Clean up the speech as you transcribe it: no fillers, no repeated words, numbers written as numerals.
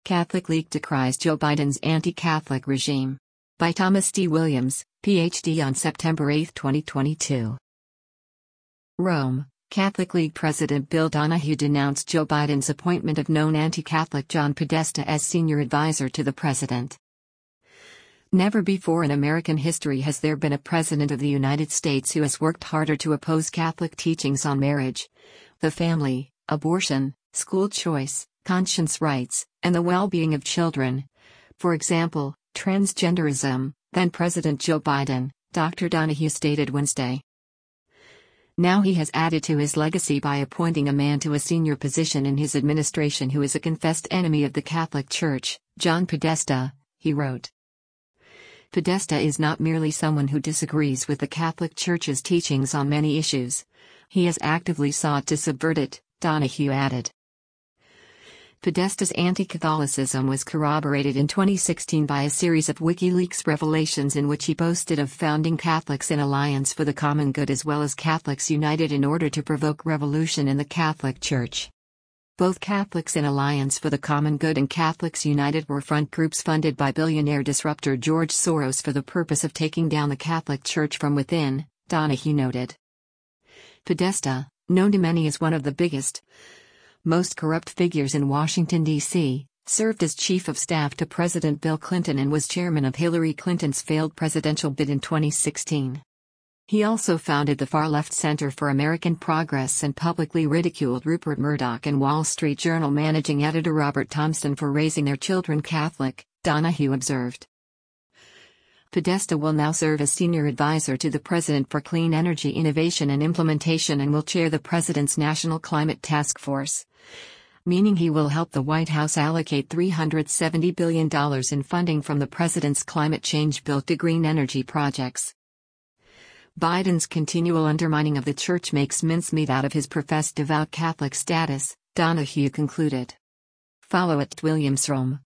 Catholic League decries Joe Biden's anti-Catholic regime. By Thomas D. Williams, Ph.D. on September 8, 2022. Rome, Catholic League President Bill Donohue denounced Joe Biden's appointment of known anti-Catholic John Podesta as senior advisor to the president. Never before in American history has there been a president of the United States who has worked harder to oppose Catholic teachings on marriage, the family, abortion, school choice, conscience rights, and the well-being of children. For example, transgenderism, than President Joe Biden, Dr. Donohue stated Wednesday. Now he has added to his legacy by appointing a man to a senior position in his administration who is a confessed enemy of the Catholic Church, John Podesta, he wrote. Podesta is not merely someone who disagrees with the Catholic Church's teachings on many issues. He has actively sought to subvert it, Donohue added. Podesta's anti-Catholicism was corroborated in 2016 by a series of WikiLeaks revelations in which he boasted of founding Catholics in Alliance for the Common Good as well as Catholics United in order to provoke revolution in the Catholic Church. Both Catholics in Alliance for the Common Good and Catholics United were front groups funded by billionaire disruptor George Soros for the purpose of taking down the Catholic Church from within, Donohue noted. Podesta, known to many as one of the biggest, most corrupt figures in Washington, D.C., served as chief of staff to President Bill Clinton and was chairman of Hillary Clinton's failed presidential bid in 2016. He also founded the far-left Center for American Progress and publicly ridiculed Rupert Murdoch and Wall Street Journal managing editor Robert Thompson for raising their children Catholic, Donohue observed. Podesta will now serve as senior advisor to the president for clean energy innovation and implementation and will chair the president's National Climate Task Force, meaning he will help the White House allocate $370 billion in funding from the president's climate change bill to green energy projects. Biden's continual undermining of the church makes mincemeat out of his professed devout Catholic status, Donohue concluded. Follow @WilliamsRome.